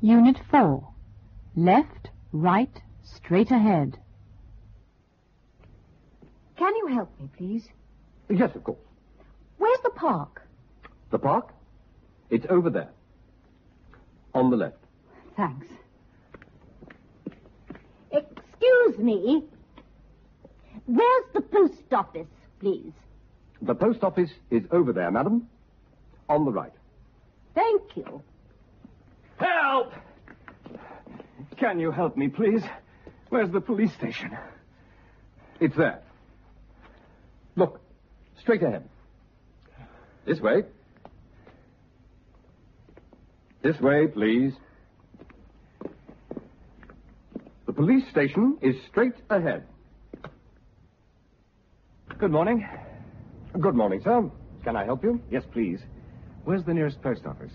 Unit 4. Left, right, straight ahead. Can you help me, please? Yes, of course. Where's the park? The park? It's over there. On the left. Thanks. Excuse me. Where's the post office, please? The post office is over there, madam. On the right. Thank you. Help! Can you help me, please? Where's the police station? It's there. Look, straight ahead. This way. This way, please. The police station is straight ahead. Good morning. Good morning, sir. Can I help you? Yes, please. Where's the nearest post office?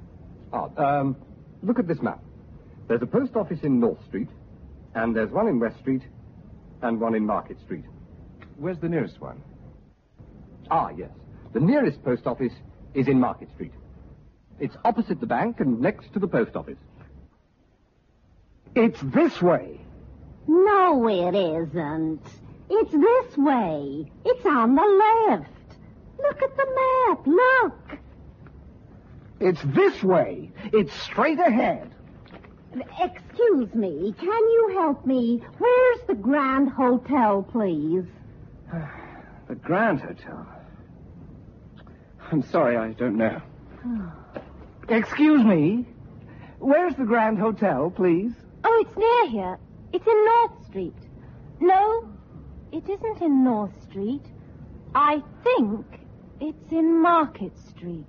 Look at this map. There's a post office in North Street, and there's one in West Street, and one in Market Street. Where's the nearest one? Ah, yes. The nearest post office is in Market Street. It's opposite the bank and next to the post office. It's this way. No, it isn't. It's this way. It's on the left. Look at the map. Look. It's this way. It's straight ahead. Excuse me. Can you help me? Where's the Grand Hotel, please? The Grand Hotel. I'm sorry, I don't know. Excuse me. Where's the Grand Hotel, please? Oh, it's near here. It's in North Street. No, it isn't in North Street. I think it's in Market Street.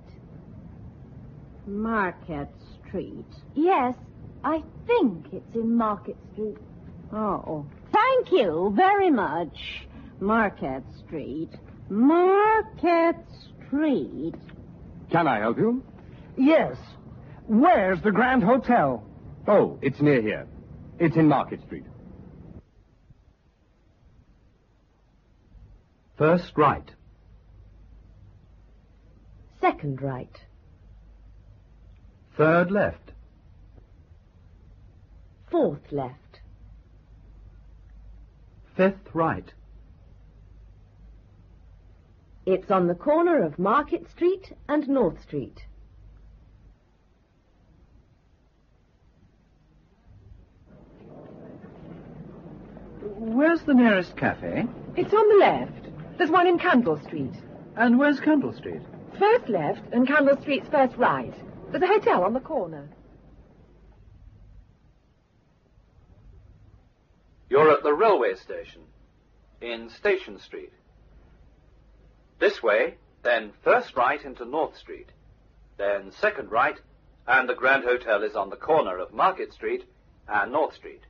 Market Street. Yes, I think it's in Market Street. Oh, thank you very much. Market Street. Market Street. Can I help you? Yes. Where's the Grand Hotel? Oh, it's near here. It's in Market Street. First right. Second right. Third left. Fourth left. Fifth right. It's on the corner of Market Street and North Street. Where's the nearest cafe? It's on the left. There's one in Candle Street. And where's Candle Street? First left and Candle Street's first right. There's a hotel on the corner. You're at the railway station in Station Street. This way, then first right into North Street, then second right, and the Grand Hotel is on the corner of Market Street and North Street.